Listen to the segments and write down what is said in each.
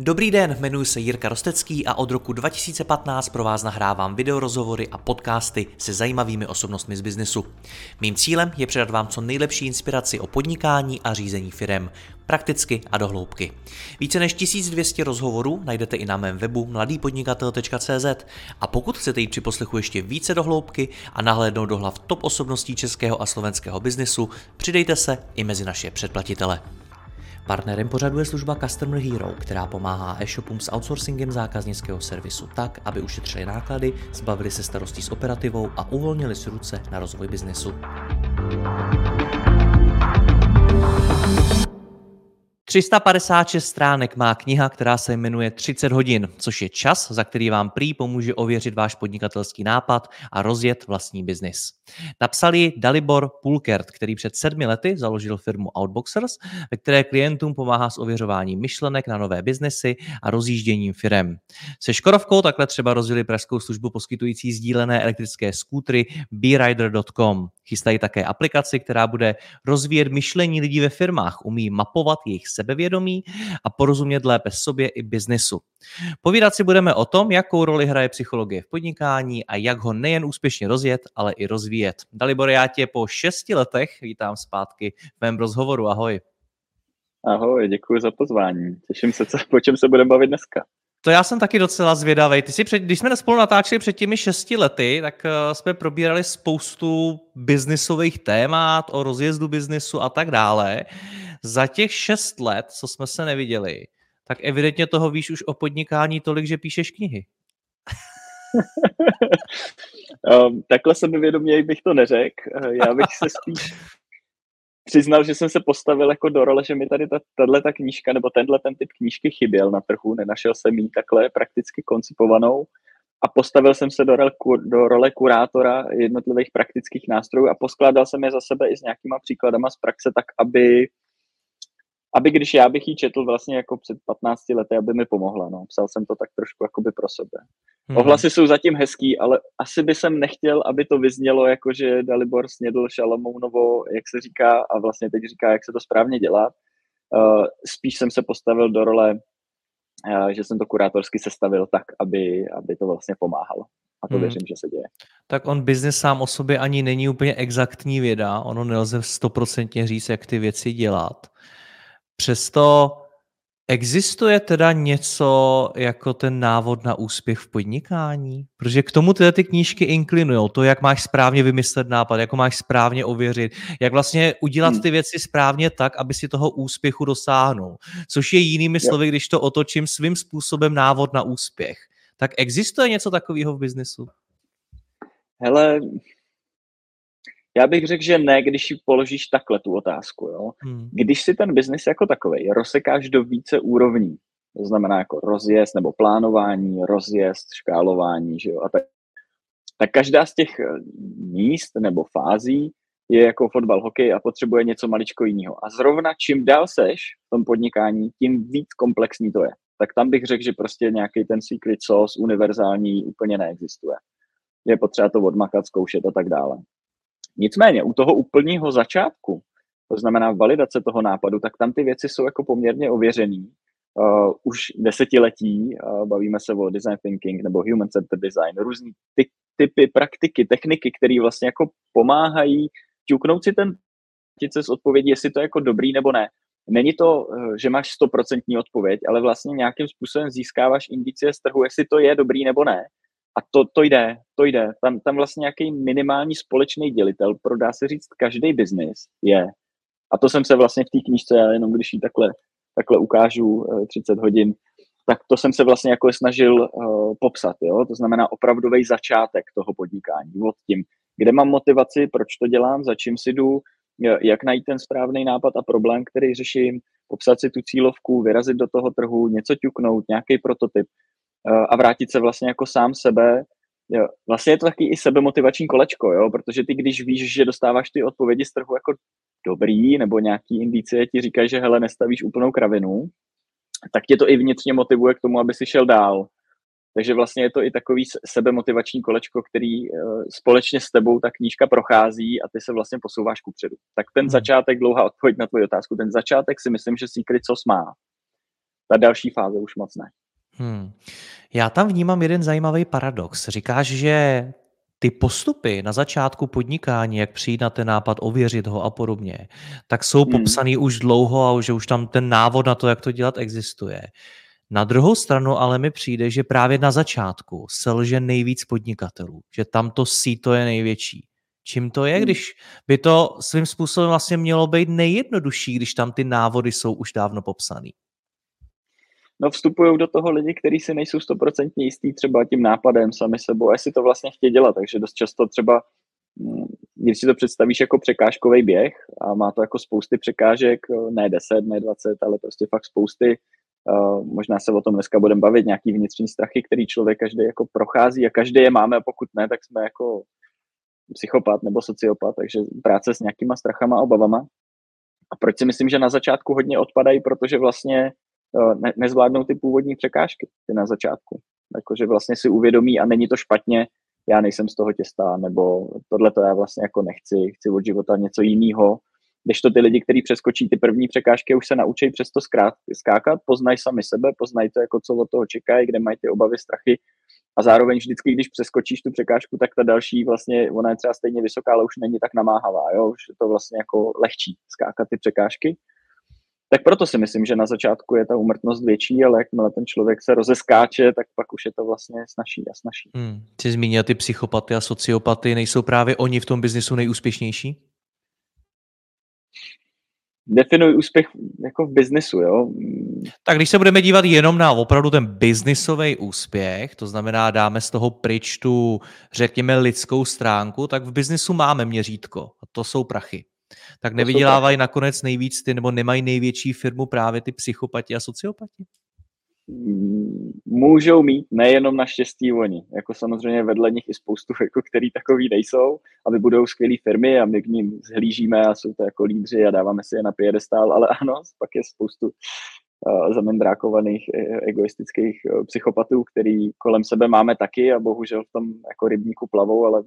Dobrý den, jmenuji se Jirka Rostecký a od roku 2015 pro vás nahrávám videorozhovory a podcasty se zajímavými osobnostmi z biznesu. Mým cílem je předat vám co nejlepší inspiraci o podnikání a řízení firem, prakticky a do hloubky. Více než 1200 rozhovorů najdete i na mém webu mladýpodnikatel.cz a pokud chcete jít při poslechu ještě více do hloubky a nahlédnout do hlav top osobností českého a slovenského biznesu, přidejte se i mezi naše předplatitele. Partnerem pořadu je služba Customer Hero, která pomáhá e-shopům s outsourcingem zákaznického servisu tak, aby ušetřili náklady, zbavili se starostí s operativou a uvolnili si ruce na rozvoj biznesu. 356 stránek má kniha, která se jmenuje 30 hodin, což je čas, za který vám prý pomůže ověřit váš podnikatelský nápad a rozjet vlastní biznis. Napsal ji Dalibor Pulkert, který před 7 lety založil firmu Outboxers, ve které klientům pomáhá s ověřováním myšlenek na nové biznesy a rozjížděním firem. Se Škodovkou takhle třeba rozjeli pražskou službu poskytující sdílené elektrické skútry berider.com. Chystají také aplikaci, která bude rozvíjet myšlení lidí ve firmách, umí mapovat jejich sebevědomí a porozumět lépe sobě i biznesu. Povídat si budeme o tom, jakou roli hraje psychologie v podnikání a jak ho nejen úspěšně rozjet, ale i rozvíjet. Dalibor, já tě po 6 letech vítám zpátky v mém rozhovoru. Ahoj. Ahoj, děkuji za pozvání. Těším se, po čem se budeme bavit dneska. To já jsem taky docela zvědavý. Když jsme spolu natáčeli před těmi 6 lety, tak jsme probírali spoustu biznisových témat, o rozjezdu biznisu a tak dále. Za těch 6 let, co jsme se neviděli, tak evidentně toho víš už o podnikání tolik, že píšeš knihy. Takhle sebevědomě bych to neřekl. Já bych se spíš přiznal, že jsem se postavil jako do role, že mi tady tato knížka nebo ten typ knížky chyběl na trhu, nenašel jsem ji takhle prakticky koncipovanou a postavil jsem se do role kurátora jednotlivých praktických nástrojů a poskládal jsem je za sebe i s nějakýma příkladama z praxe, tak aby když já bych ji četl vlastně jako před 15 lety, aby mi pomohla. No. Psal jsem to tak trošku jakoby pro sebe. Ohlasy jsou zatím hezký, ale asi by jsem nechtěl, aby to vyznělo jako, že Dalibor snědl Šalamounovo, jak se říká, a vlastně teď říká, jak se to správně dělá. Spíš jsem se postavil do role, že jsem to kurátorsky sestavil tak, aby to vlastně pomáhalo. A to věřím, že se děje. Tak on biznes sám o sobě ani není úplně exaktní věda. Ono nelze 100% říct, jak ty věci dělat. Přesto existuje teda něco jako ten návod na úspěch v podnikání? Protože k tomu ty knížky inklinujou. To, jak máš správně vymyslet nápad, jak ho máš správně ověřit, jak vlastně udělat ty věci správně tak, aby si toho úspěchu dosáhnul. Což je jinými slovy, když to otočím svým způsobem návod na úspěch. Tak existuje něco takového v biznesu? Hele, já bych řekl, že ne, když ji položíš takhle tu otázku. Jo? Když si ten biznis jako takovej rozsekáš do více úrovní, to znamená jako rozjezd nebo plánování, rozjezd, škálování, že jo? A tak každá z těch míst nebo fází je jako fotbal, hokej a potřebuje něco maličko jiného. A zrovna čím dál seš v tom podnikání, tím víc komplexní to je. Tak tam bych řekl, že prostě nějaký ten secret sauce univerzální úplně neexistuje. Je potřeba to odmakat, zkoušet a tak dále. Nicméně u toho úplného začátku, to znamená validace toho nápadu, tak tam ty věci jsou jako poměrně ověřený. Už desetiletí bavíme se o design thinking nebo human centered design, různý typy praktiky, techniky, které vlastně jako pomáhají ťuknout si ten z odpovědi, jestli to je jako dobrý nebo ne. Není to, že máš 100% odpověď, ale vlastně nějakým způsobem získáváš indicie z trhu, jestli to je dobrý nebo ne. A to jde. Tam vlastně nějaký minimální společný dělitel pro, dá se říct, každý biznis je. A to jsem se vlastně v té knížce, já jenom když ji takhle ukážu 30 hodin, tak to jsem se vlastně jako snažil popsat. Jo? To znamená opravdový začátek toho podnikání. Od tím, kde mám motivaci, proč to dělám, za čím si jdu, jak najít ten správný nápad a problém, který řeším, popsat si tu cílovku, vyrazit do toho trhu, něco ťuknout, nějaký prototyp a vrátit se vlastně jako sám sebe. Jo. Vlastně je to taky i sebemotivační kolečko, jo? Protože ty, když víš, že dostáváš ty odpovědi z trhu jako dobrý, nebo nějaký indicie ti říkají, že hele, nestavíš úplnou kravinu, tak tě to i vnitřně motivuje k tomu, aby si šel dál. Takže vlastně je to i takový sebemotivační kolečko, který společně s tebou ta knížka prochází a ty se vlastně posouváš kupředu. Tak ten začátek, dlouhá odpověď na tvoji otázku, ten začátek si myslím, že Secret Sauce má. Ta další fáze už moc ne. Já tam vnímám jeden zajímavý paradox. Říkáš, že ty postupy na začátku podnikání, jak přijít na ten nápad, ověřit ho a podobně, tak jsou popsaný už dlouho a že už tam ten návod na to, jak to dělat, existuje. Na druhou stranu ale mi přijde, že právě na začátku selže nejvíc podnikatelů, že tam to síto je největší. Čím to je, když by to svým způsobem vlastně mělo být nejjednodušší, když tam ty návody jsou už dávno popsaný? No vstupují do toho lidi, kteří si nejsou 100% jistý třeba tím nápadem sami sebou, a jestli to vlastně chtějí dělat. Takže dost často třeba, když si to představíš jako překážkový běh a má to jako spousty překážek, ne 10, ne 20, ale prostě fakt spousty. Možná se o tom dneska budeme bavit, nějaký vnitřní strachy, který člověk každý jako prochází a každý je máme, a pokud ne, tak jsme jako psychopat nebo sociopat, takže práce s nějakýma strachama a obavama. A proč si myslím, že na začátku hodně odpadají, protože vlastně nezvládnou ty původní překážky ty na začátku. Jakože vlastně si uvědomí a není to špatně, já nejsem z toho těsta, nebo tohle to já vlastně jako nechci, chci od života něco jiného. Když to ty lidi, kteří přeskočí ty první překážky, už se naučí přesto skákat, poznají sami sebe, poznají to, jako co od toho čekají, kde mají ty obavy, strachy. A zároveň vždycky, když přeskočíš tu překážku, tak ta další vlastně, ona je třeba stejně vysoká, ale už není tak namáhavá, jo? Už je to vlastně jako lehčí skákat ty překážky. Tak proto si myslím, že na začátku je ta úmrtnost větší, ale jakmile ten člověk se rozeskáče, tak pak už je to vlastně snazší a snazší. Jsi zmínil ty psychopaty a sociopaty, nejsou právě oni v tom biznesu nejúspěšnější? Definuj úspěch jako v biznesu, jo? Tak když se budeme dívat jenom na opravdu ten biznisový úspěch, to znamená dáme z toho pryč tu, řekněme, lidskou stránku, tak v biznesu máme měřítko a to jsou prachy. Tak nevydělávají nakonec nejvíc ty, nebo nemají největší firmu právě ty psychopati a sociopati? Můžou mít, nejenom naštěstí oni. Jako samozřejmě vedle nich i spoustu, jako který takový nejsou, a vybudou skvělé firmy a my k ním zhlížíme a jsou to jako lídři a dáváme si je na piedestál, ale ano, pak je spoustu zamendrákovaných, egoistických psychopatů, který kolem sebe máme taky a bohužel v tom jako rybníku plavou, ale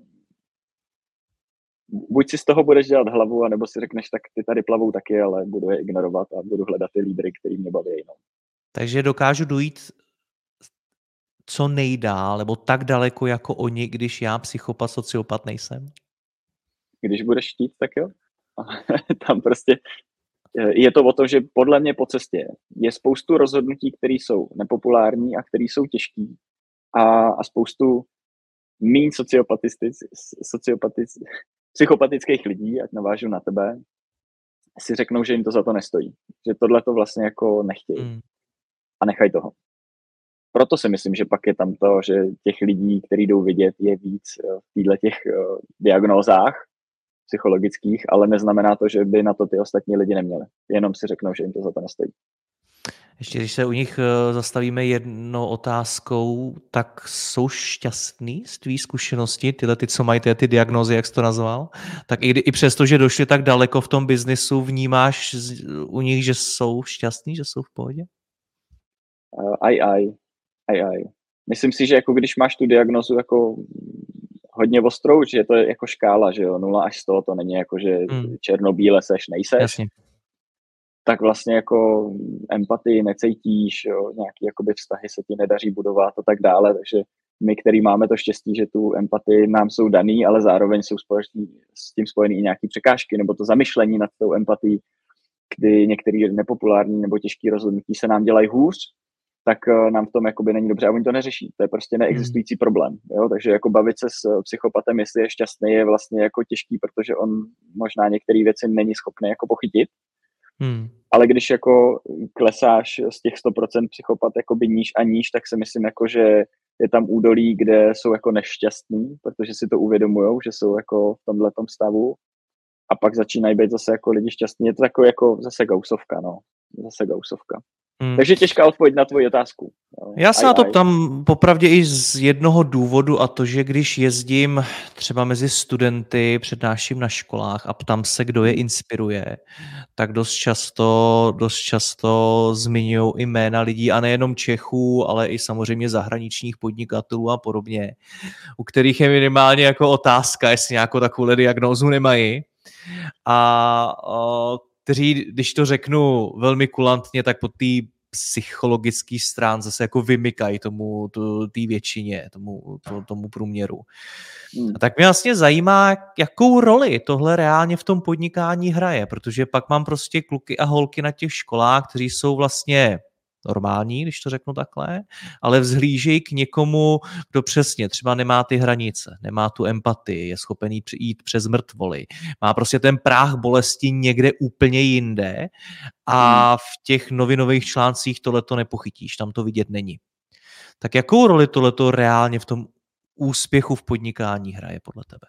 buď si z toho budeš dělat hlavu, anebo si řekneš, tak ty tady plavou taky, ale budu je ignorovat a budu hledat ty lídry, který mě baví jinou. Takže dokážu dojít co nejdál, nebo tak daleko jako oni, když já psychopat, sociopat nejsem? Když budeš chtít, tak jo. Tam prostě je to o tom, že podle mě po cestě je spoustu rozhodnutí, které jsou nepopulární a které jsou těžký, a spoustu míň psychopatických lidí, ať navážu na tebe, si řeknou, že jim to za to nestojí. Že tohle to vlastně jako nechtějí. A nechají toho. Proto si myslím, že pak je tam to, že těch lidí, kteří jdou vidět, je víc v těch diagnózách psychologických, ale neznamená to, že by na to ty ostatní lidi neměli. Jenom si řeknou, že jim to za to nestojí. Ještě když se u nich zastavíme jednou otázkou, tak jsou šťastní z tvý zkušenosti, tyhle ty, co mají ty diagnózy, jak jsi to nazval, tak i přesto, že došli tak daleko v tom biznisu, vnímáš u nich, že jsou šťastní, že jsou v pohodě? Aj. Myslím si, že jako když máš tu diagnózu jako hodně ostrou, že to je jako škála, že jo, 0 až 100, to není jako, že černobíle seš, nejseš. Jasně. Tak vlastně jako empatii necítíš, jo, nějaký jakoby vztahy se ti nedaří budovat a tak dále, takže my, který máme to štěstí, že tu empatii nám jsou daný, ale zároveň jsou s tím spojený i nějaký překážky, nebo to zamyšlení nad tou empatií, kdy některé nepopulární nebo těžké rozhodnutí se nám dělají hůř, tak nám v tom jakoby není dobře a oni to neřeší. To je prostě neexistující problém. Jo? Takže jako bavit se s psychopatem, jestli je šťastný, je vlastně jako těžký, protože on možná některé věci není schopný jako pochytit. Ale když jako klesáš z těch 100% psychopat jakoby níž a níž, tak si myslím, jako, že je tam údolí, kde jsou jako nešťastní, protože si to uvědomujou, že jsou jako v tomhletom stavu, a pak začínají být zase jako lidi šťastní. Je to takový jako zase Gaussovka, no. Zase Gaussovka. Takže těžká odpověď na tvoji otázku. Já se na to ptám popravdě i z jednoho důvodu, a to, že když jezdím třeba mezi studenty, přednáším na školách a ptám se, kdo je inspiruje, tak dost často zmiňují i jména lidí, a nejenom Čechů, ale i samozřejmě zahraničních podnikatelů a podobně, u kterých je minimálně jako otázka, jestli nějakou takovou diagnózu nemají. A kteří, když to řeknu velmi kulantně, tak po té psychologický strán zase jako vymykají té většině, tomu průměru. A tak mě vlastně zajímá, jakou roli tohle reálně v tom podnikání hraje, protože pak mám prostě kluky a holky na těch školách, kteří jsou vlastně normální, když to řeknu takhle, ale vzhlížejí k někomu, kdo přesně třeba nemá ty hranice, nemá tu empatii, je schopený jít přes mrtvoly, má prostě ten práh bolesti někde úplně jinde a v těch novinových článcích tohleto nepochytíš, tam to vidět není. Tak jakou roli tohleto reálně v tom úspěchu v podnikání hraje podle tebe?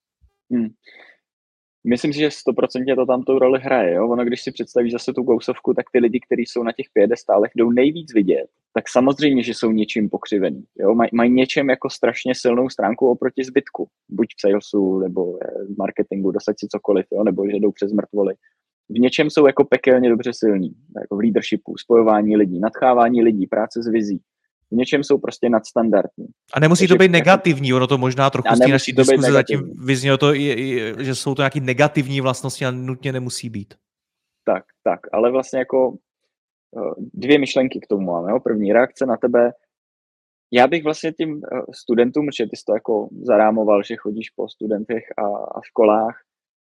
Myslím si, že 100% to tam tou roli hraje. Jo? Ono, když si představíš zase tu kousovku, tak ty lidi, kteří jsou na těch piedestálech, jdou nejvíc vidět, tak samozřejmě, že jsou něčím pokřivený. Jo? Mají něčem jako strašně silnou stránku oproti zbytku. Buď v salesu, nebo v marketingu, dosaď si cokoliv, jo? Nebo že jdou přes mrtvoly. V něčem jsou jako pekelně dobře silní. Jako v leadershipu, spojování lidí, nadchávání lidí, práce s vizí. V něčem jsou prostě nadstandardní. A nemusí to být negativní, ono to možná trochu z té naší diskuze zatím vyznělo to, že jsou to nějaké negativní vlastnosti a nutně nemusí být. Tak, ale vlastně jako dvě myšlenky k tomu máme. Jo? První reakce na tebe. Já bych vlastně tím studentům, protože ty jsi to jako zarámoval, že chodíš po studentech a školách,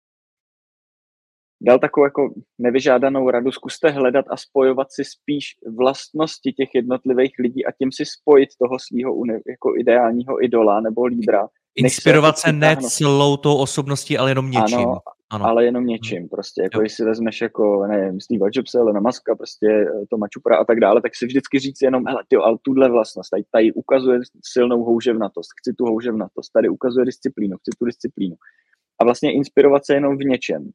dal takovou jako nevyžádanou radu, zkuste hledat a spojovat si spíš vlastnosti těch jednotlivých lidí a tím si spojit toho svého jako ideálního idola nebo lídra. Inspirovat se ne celou tou osobností, ale jenom něčím. Ano. Ale jenom něčím prostě. Jako když si vezmeš jako, nevím, Steve Jobse, Elona Muska, prostě Toma Chopra a tak dále, tak si vždycky říct jenom, hele, ale tuhle vlastnost, tady ukazuje silnou houževnatost, chci tu houževnatost, tady ukazuje disciplínu, chci tu disciplínu. A vlastně inspirovat se jenom v něčem.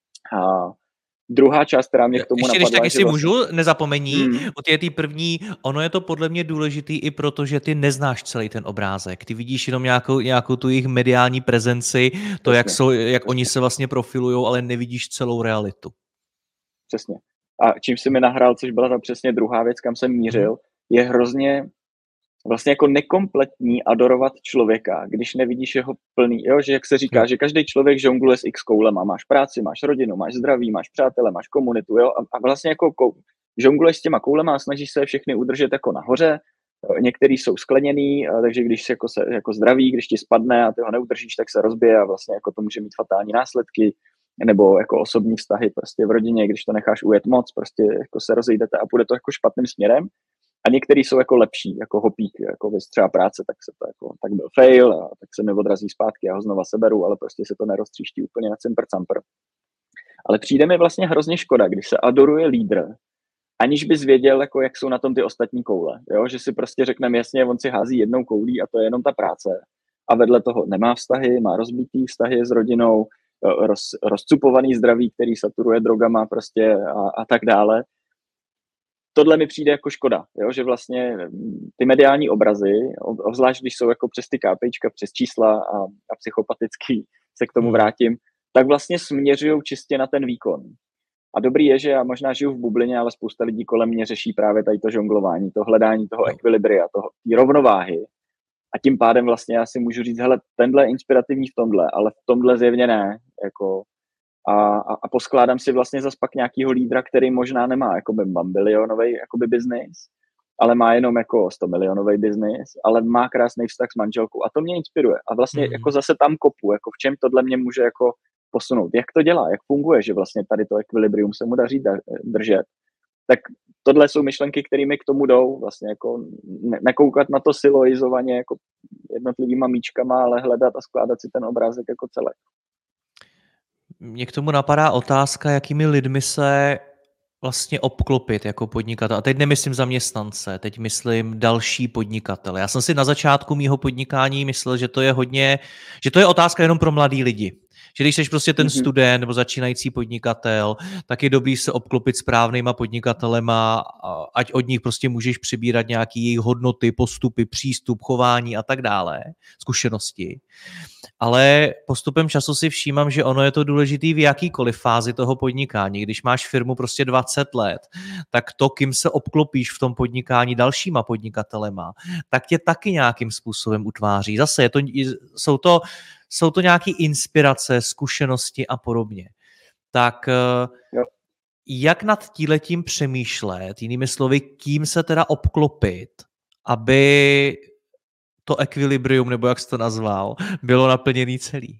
A druhá část, která mě k tomu napadla, když taky si můžu, nezapomení, od té první, ono je to podle mě důležitý i proto, že ty neznáš celý ten obrázek. Ty vidíš jenom nějakou tu jejich mediální prezenci, to, jak oni se vlastně profilujou, ale nevidíš celou realitu. Přesně. A čím si mi nahrál, což byla ta přesně druhá věc, kam jsem mířil, je hrozně vlastně jako nekompletní adorovat člověka, když nevidíš jeho plný, jo, že jak se říká, že každý člověk žongluje s x koulema, máš práci, máš rodinu, máš zdraví, máš přátele, máš komunitu, jo, a vlastně jako žongluješ s těma koulema a snažíš se všechny udržet jako nahoře, některý jsou skleněný, takže když se jako zdraví, když ti spadne a ty ho neudržíš, tak se rozbije a vlastně jako to může mít fatální následky, nebo jako osobní vztahy prostě v rodině, když to necháš ujet moc, prostě jako se rozejdete a půjde to jako špatným směrem. A některý jsou jako lepší, jako hopík, jako třeba práce, tak byl fail a tak se mi odrazí zpátky, já ho znova seberu, ale prostě se to neroztříští úplně na cimpr-campr. Ale přijde mi vlastně hrozně škoda, když se adoruje lídr, aniž bys věděl, jako jak jsou na tom ty ostatní koule. Jo? Že si prostě řekneme jasně, on si hází jednou koulí a to je jenom ta práce. A vedle toho nemá vztahy, má rozbitý vztahy s rodinou, rozcupovaný zdraví, který saturuje drogama prostě a tak dále. Tohle mi přijde jako škoda, jo? Že vlastně ty mediální obrazy, obzvlášť když jsou jako přes ty KPIčka, přes čísla a psychopatický, se k tomu vrátím, tak vlastně směřují čistě na ten výkon. A dobrý je, že já možná žiju v bublině, ale spousta lidí kolem mě řeší právě tady to žonglování, to hledání toho ekvilibria, té rovnováhy. A tím pádem vlastně já si můžu říct, hele, tenhle je inspirativní v tomhle, ale v tomhle zjevně ne, jako a poskládám si vlastně zas pak nějakýho lídra, který možná nemá jakoby bilionový jakoby biznis, ale má jenom jako 100 milionový biznis, ale má krásný vztah s manželkou a to mě inspiruje. A vlastně jako zase tam kopu, jako v čem tohle mě může jako posunout. Jak to dělá, jak funguje, že vlastně tady to ekvilibrium se mu daří držet. Tak tohle jsou myšlenky, kterými k tomu jdou, vlastně jako nekoukat na to siloizovaně jako jednotlivýma míčkama, ale hledat a skládat si ten obrázek jako celek. Mně k tomu napadá otázka, jakými lidmi se vlastně obklopit jako podnikatel. A teď nemyslím zaměstnance, teď myslím další podnikatele. Já jsem si na začátku mýho podnikání myslel, že to je otázka jenom pro mladý lidi. Že když jsi prostě ten student nebo začínající podnikatel, tak je dobrý se obklopit správnýma podnikatelema, ať od nich prostě můžeš přibírat nějaký jejich hodnoty, postupy, přístup, chování a tak dále, zkušenosti. Ale postupem času si všímám, že ono je to důležitý v jakýkoliv fázi toho podnikání. Když máš firmu prostě 20 let, tak to, kým se obklopíš v tom podnikání dalšíma podnikatelema, tak tě taky nějakým způsobem utváří. Zase jsou to nějaké inspirace, zkušenosti a podobně. Tak Jak nad tímhletím přemýšlet, jinými slovy, kým se teda obklopit, aby to ekvilibrium, nebo jak jsi to nazval, bylo naplněný celý?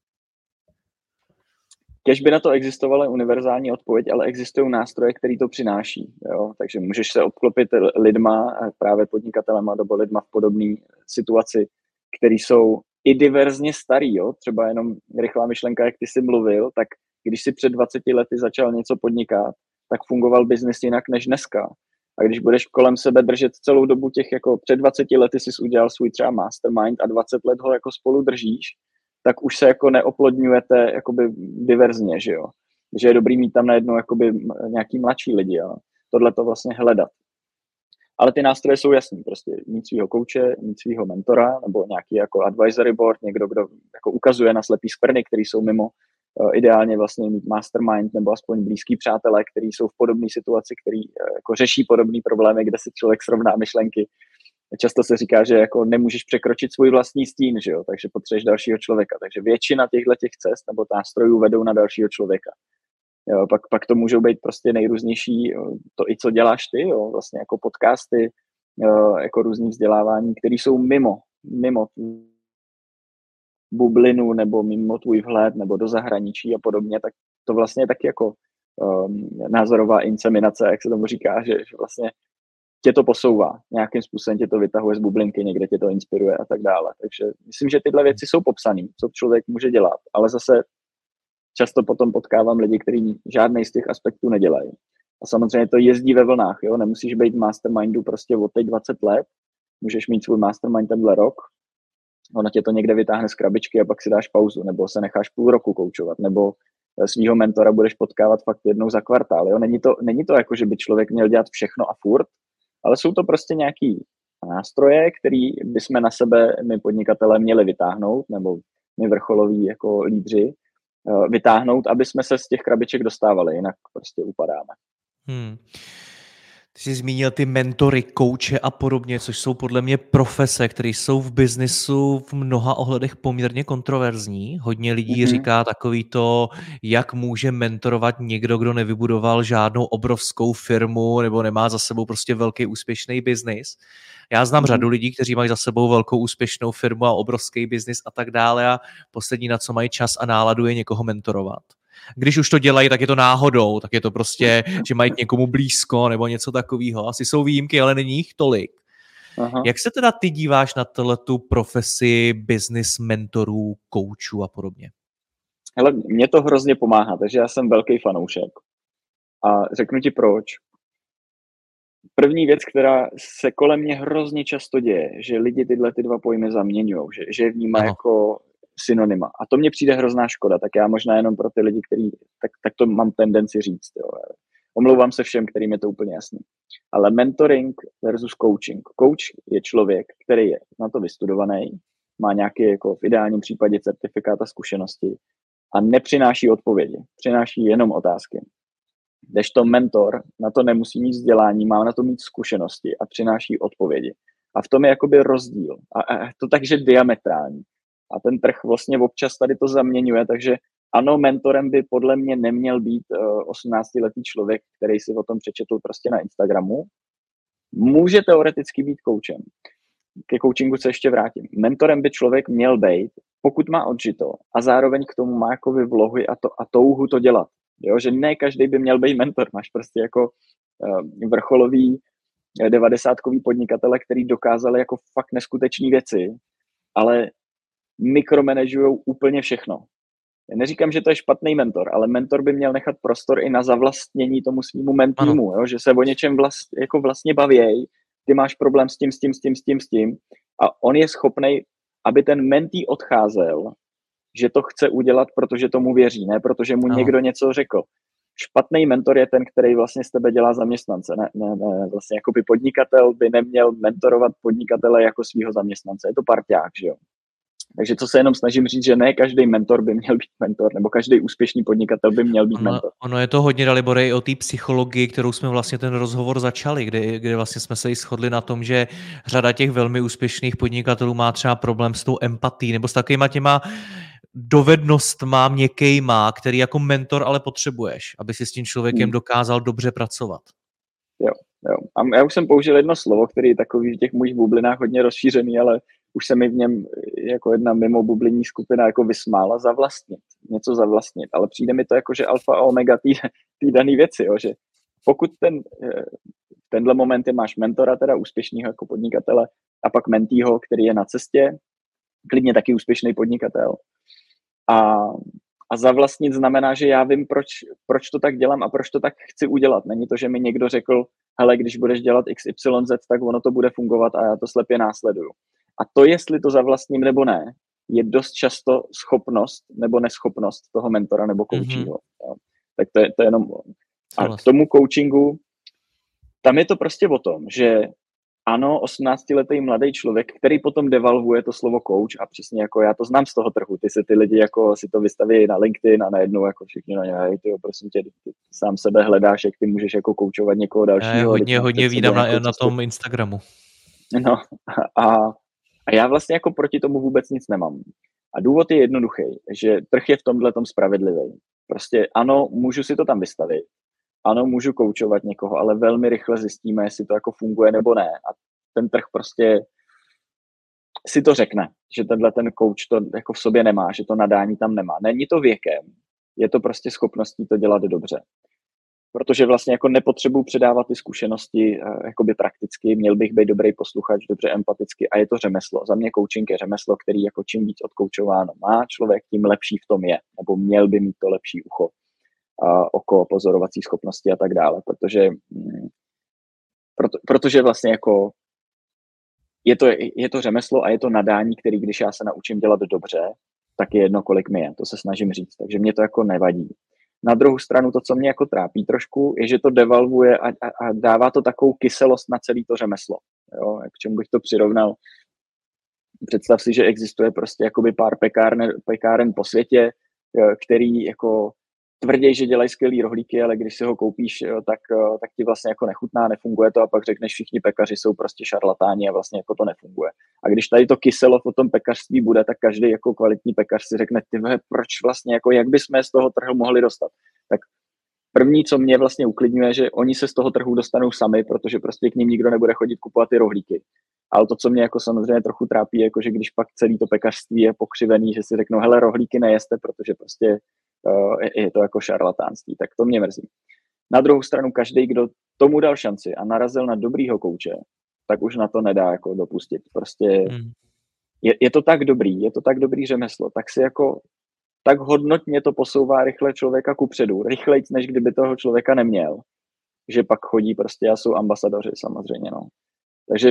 Kež by na to existovala univerzální odpověď, ale existují nástroje, které to přináší. Jo? Takže můžeš se obklopit lidma, právě podnikatelema nebo lidma v podobné situaci, který jsou i diverzně starý. Jo? Třeba jenom rychlá myšlenka, jak ty jsi mluvil, tak když si před 20 lety začal něco podnikat, tak fungoval biznis jinak než dneska. A když budeš kolem sebe držet celou dobu těch, jako před 20 lety jsi udělal svůj třeba mastermind a 20 let ho jako spolu držíš, tak už se jako neoplodňujete jakoby diverzně, že jo. Takže je dobrý mít tam najednou jakoby nějaký mladší lidi a tohle to vlastně hledat. Ale ty nástroje jsou jasný, prostě mít svýho kouče, mít svýho mentora nebo nějaký jako advisory board, někdo, kdo jako ukazuje na slepý skvrny, který jsou mimo, ideálně vlastně mít mastermind nebo aspoň blízký přátelé, kteří jsou v podobné situaci, který jako řeší podobné problémy, kde si člověk srovná myšlenky. Často se říká, že jako nemůžeš překročit svůj vlastní stín, že jo? Takže potřebuješ dalšího člověka. Takže většina těchto cest nebo nástrojů vedou na dalšího člověka. Jo, pak to můžou být prostě nejrůznější, to i co děláš ty, jo? Vlastně jako podcasty, jako různý vzdělávání, které jsou mimo tu bublinu nebo mimo tvůj vhled nebo do zahraničí a podobně, tak to vlastně je taky jako názorová inseminace, jak se tomu říká, že vlastně tě to posouvá, nějakým způsobem tě to vytahuje z bublinky, někde tě to inspiruje a tak dále. Takže myslím, že tyhle věci jsou popsané, co člověk může dělat, ale zase často potom potkávám lidi, kteří žádnej z těch aspektů nedělají. A samozřejmě to jezdí ve vlnách, jo? Nemusíš být v mastermindu prostě od teď 20 let, můžeš mít svůj mastermind tenhle rok, ona tě to někde vytáhne z krabičky a pak si dáš pauzu, nebo se necháš půl roku koučovat, nebo svýho mentora budeš potkávat fakt jednou za kvartál. Jo? Není to jako, že by člověk měl dělat všechno a furt, ale jsou to prostě nějaký nástroje, který bychom na sebe, my podnikatelé, měli vytáhnout, nebo my vrcholoví jako lídři, vytáhnout, aby jsme se z těch krabiček dostávali, jinak prostě upadáme. Ty jsi zmínil ty mentory, kouče a podobně, což jsou podle mě profese, které jsou v biznisu v mnoha ohledech poměrně kontroverzní. Hodně lidí říká takový to, jak může mentorovat někdo, kdo nevybudoval žádnou obrovskou firmu nebo nemá za sebou prostě velký úspěšný biznis. Já znám řadu lidí, kteří mají za sebou velkou úspěšnou firmu a obrovský biznis a tak dále a poslední, na co mají čas a náladu, je někoho mentorovat. Když už to dělají, tak je to náhodou, tak je to prostě, že mají k někomu blízko nebo něco takového. Asi jsou výjimky, ale není jich tolik. Aha. Jak se teda ty díváš na tu profesi business mentorů, koučů a podobně? Hele, mě to hrozně pomáhá, takže já jsem velký fanoušek. A řeknu ti proč. První věc, která se kolem mě hrozně často děje, že lidi tyhle ty dva pojmy zaměňují, že je vnímají jako synonyma. A to mně přijde hrozná škoda, tak já možná jenom pro ty lidi, který tak to mám tendenci říct. Jo. Omlouvám se všem, kterým je to úplně jasný. Ale mentoring versus coaching. Coach je člověk, který je na to vystudovaný, má nějaký jako v ideálním případě certifikát a zkušenosti a nepřináší odpovědi, přináší jenom otázky. Kdežto mentor na to nemusí mít vzdělání, má na to mít zkušenosti a přináší odpovědi. A v tom je jakoby rozdíl. A to takže diametrální. A ten trh vlastně občas tady to zaměňuje, takže ano, mentorem by podle mě neměl být 18-letý člověk, který si o tom přečetl prostě na Instagramu. Může teoreticky být koučem. Ke coachingu se ještě vrátím. Mentorem by člověk měl být, pokud má odžito a zároveň k tomu má jako vlohy a touhu to dělat. Jo, že ne každý by měl být mentor. Máš prostě jako vrcholový 90kový podnikatele, který dokázali jako fakt neskutečné věci, ale mikromanažujou úplně všechno. Já neříkám, že to je špatný mentor, ale mentor by měl nechat prostor i na zavlastnění tomu svýmu mentímu, jo? Že se o něčem vlastně baví, ty máš problém s tím a on je schopnej, aby ten mentý odcházel, že to chce udělat, protože tomu věří, ne protože mu někdo něco řekl. Špatný mentor je ten, který vlastně z tebe dělá zaměstnance. Ne, vlastně jakoby podnikatel by neměl mentorovat podnikatele jako svýho zaměstnance. Je to parťák, že jo. Takže to se jenom snažím říct, že ne každý mentor by měl být mentor, nebo každý úspěšný podnikatel by měl být mentor. Ono je to hodně, Dalibore, i o té psychologii, kterou jsme vlastně ten rozhovor začali, kde vlastně jsme se i shodli na tom, že řada těch velmi úspěšných podnikatelů má třeba problém s tou empatií, nebo s takovýma těma dovednostma měkkejma, který jako mentor ale potřebuješ, aby si s tím člověkem dokázal dobře pracovat. Jo. A já už jsem použil jedno slovo, který je takový v těch mojich bublinách hodně rozšířený, ale už se mi v něm jako jedna mimo bublinní skupina jako vysmála, zavlastnit. Něco zavlastnit. Ale přijde mi to jako, že alfa a omega té dané věci, jo, že pokud v tenhle momentě máš mentora, teda úspěšného jako podnikatele, a pak mentýho, který je na cestě, klidně taky úspěšný podnikatel. A zavlastnit znamená, že já vím, proč to tak dělám a proč to tak chci udělat. Není to, že mi někdo řekl, hele, když budeš dělat XYZ, tak ono to bude fungovat a já to slepě následuju. A to, jestli to zavlastním nebo ne, je dost často schopnost nebo neschopnost toho mentora nebo koučího. Tak to je jenom... A k tomu coachingu, tam je to prostě o tom, že ano, 18letý mladý člověk, který potom devalvuje to slovo coach a přesně jako já to znám z toho trhu, ty lidi jako si to vystaví na LinkedIn a najednou jako všichni na něj, ty prosím tě, ty sám sebe hledáš, jak ty můžeš jako koučovat někoho dalšího. Já hodně vídám na tom Instagramu. No a já vlastně jako proti tomu vůbec nic nemám. A důvod je jednoduchý, že trh je v tomhletom spravedlivý. Prostě ano, můžu si to tam vystavit. Ano, můžu koučovat někoho, ale velmi rychle zjistíme, jestli to jako funguje nebo ne. A ten trh prostě si to řekne, že ten coach to jako v sobě nemá, že to nadání tam nemá. Není to věkem, je to prostě schopností to dělat dobře. Protože vlastně jako nepotřebuji předávat ty zkušenosti jakoby prakticky, měl bych být dobrý posluchač, dobře empaticky a je to řemeslo. Za mě coaching je řemeslo, který jako čím víc odkoučováno má člověk, tím lepší v tom je, nebo měl by mít to lepší ucho. Oko, pozorovací schopnosti a tak dále, protože vlastně jako je to řemeslo a je to nadání, který když já se naučím dělat dobře, tak je jedno, kolik mi je, to se snažím říct, takže mě to jako nevadí. Na druhou stranu to, co mě jako trápí trošku, je, že to devalvuje a dává to takovou kyselost na celé to řemeslo. Jo? K čemu bych to přirovnal? Představ si, že existuje prostě jakoby pár pekáren po světě, který jako tvrdí, že dělají skvělý rohlíky, ale když si ho koupíš, tak ti vlastně jako nechutná, nefunguje to a pak řekneš, všichni pekaři jsou prostě šarlatáni a vlastně jako to nefunguje. A když tady to kyselo o tom pekařství bude, tak každý jako kvalitní pekař si řekne, proč vlastně, jako jak bychom z toho trhu mohli dostat. Tak první, co mě vlastně uklidňuje, že oni se z toho trhu dostanou sami, protože prostě k ním nikdo nebude chodit kupovat ty rohlíky. Ale to, co mě jako samozřejmě trochu trápí, jako že když pak celý to pekařství je pokřivený, že si řeknou, hele, rohlíky nejeste, protože prostě je to jako šarlatánství, tak to mě mrzí. Na druhou stranu každý, kdo tomu dal šanci a narazil na dobrýho kouče, tak už na to nedá jako dopustit. Prostě je to tak dobrý řemeslo, tak si jako tak hodnotně to posouvá rychle člověka kupředu, rychlejc, než kdyby toho člověka neměl, že pak chodí prostě a jsou ambasadoři samozřejmě, no. Takže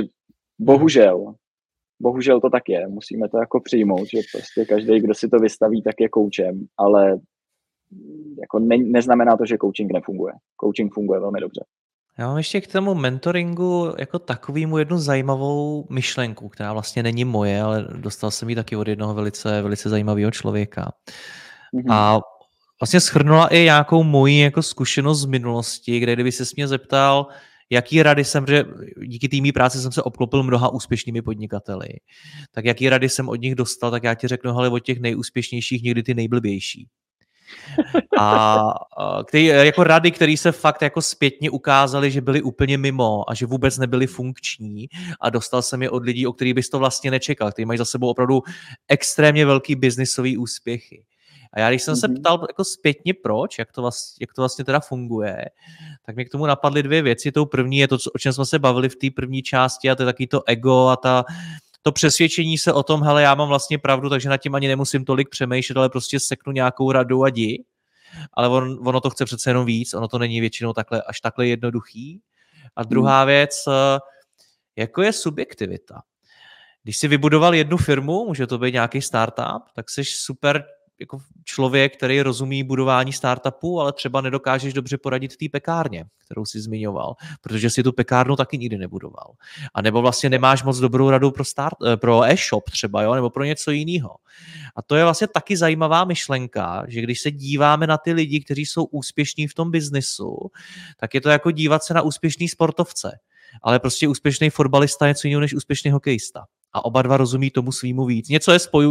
bohužel to tak je, musíme to jako přijmout, že prostě každý, kdo si to vystaví, tak je koučem, ale jako neznamená to, že coaching nefunguje. Coaching funguje velmi dobře. Já mám ještě k tomu mentoringu jako takovýmu jednu zajímavou myšlenku, která vlastně není moje, ale dostal jsem ji taky od jednoho velice, velice zajímavého člověka. A vlastně shrnula i nějakou moji jako zkušenost z minulosti, kde kdyby ses mě zeptal, jaký rady jsem, že díky té mý práci jsem se obklopil mnoha úspěšnými podnikateli, tak jaký rady jsem od nich dostal, tak já ti řeknu, hele, od těch nejúspěšnějších někdy ty nejblbější. A jako rady, které se fakt jako zpětně ukázaly, že byly úplně mimo a že vůbec nebyly funkční a dostal jsem je od lidí, o kterých bys to vlastně nečekal, kteří mají za sebou opravdu extrémně velký biznisový úspěchy. A já když jsem se ptal jako zpětně proč, jak to vlastně teda funguje, tak mi k tomu napadly dvě věci. Tou první je to, o čem jsme se bavili v té první části, a to je taky to ego a to přesvědčení se o tom, hele, já mám vlastně pravdu, takže nad tím ani nemusím tolik přemýšlet, ale prostě seknu nějakou radu a jdi. Ale ono to chce přece jenom víc, ono to není většinou až takhle jednoduchý. A druhá věc, jako je subjektivita. Když jsi vybudoval jednu firmu, může to být nějaký startup, tak jsi super jako člověk, který rozumí budování startupu, ale třeba nedokážeš dobře poradit v té pekárně, kterou jsi zmiňoval, protože si tu pekárnu taky nikdy nebudoval. A nebo vlastně nemáš moc dobrou radu pro e-shop třeba, jo, nebo pro něco jiného. A to je vlastně taky zajímavá myšlenka, že když se díváme na ty lidi, kteří jsou úspěšní v tom biznisu, tak je to jako dívat se na úspěšný sportovce. Ale prostě úspěšný fotbalista je něco jiného než úspěšný hokejista. A oba dva rozumí tomu svýmu víc. Něco je spojuje.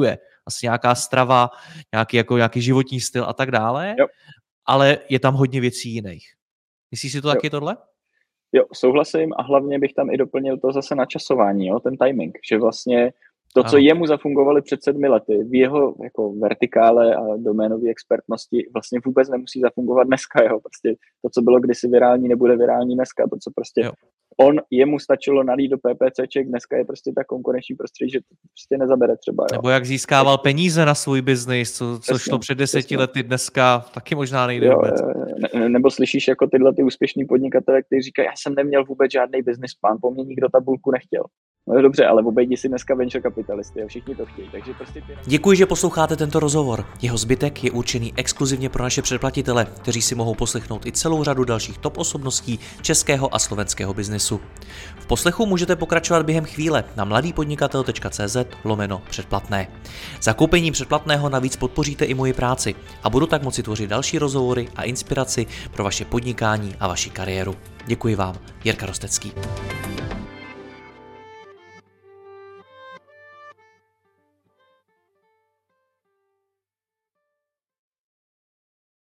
asi nějaká strava, nějaký životní styl a tak dále, jo. ale je tam hodně věcí jiných. Myslíš si to taky tohle? Jo, souhlasím a hlavně bych tam i doplnil to zase načasování, jo, ten timing, že vlastně to, co jemu zafungovali před 7 lety, v jeho jako vertikále a doménové expertnosti vlastně vůbec nemusí zafungovat dneska, jo, prostě to, co bylo kdysi virální, nebude virální dneska, to, co prostě jemu stačilo nalít do PPCček, dneska je prostě tak konkurenční prostředí, že to prostě nezabere třeba, jo. Nebo jak získával peníze na svůj biznis, co šlo před 10 lety, dneska taky možná nejde vůbec. Nebo slyšíš jako tyhle ty úspěšní podnikatele, kteří říkají, já jsem neměl vůbec žádný business plán, po mně nikdo tabulku nechtěl. No dobře, ale obejdi si dneska venture kapitalisty a všichni to chtějí, takže prostě Děkuji, že posloucháte tento rozhovor. Jeho zbytek je určený exkluzivně pro naše předplatitele, kteří si mohou poslechnout i celou řadu dalších top osobností českého a slovenského biznesu. V poslechu můžete pokračovat během chvíle na mladýpodnikatel.cz/předplatné. Zakoupením předplatného navíc podpoříte i moji práci a budu tak moci tvořit další rozhovory a inspiraci pro vaše podnikání a vaši kariéru. Děkuji vám, Jirka Rostecký.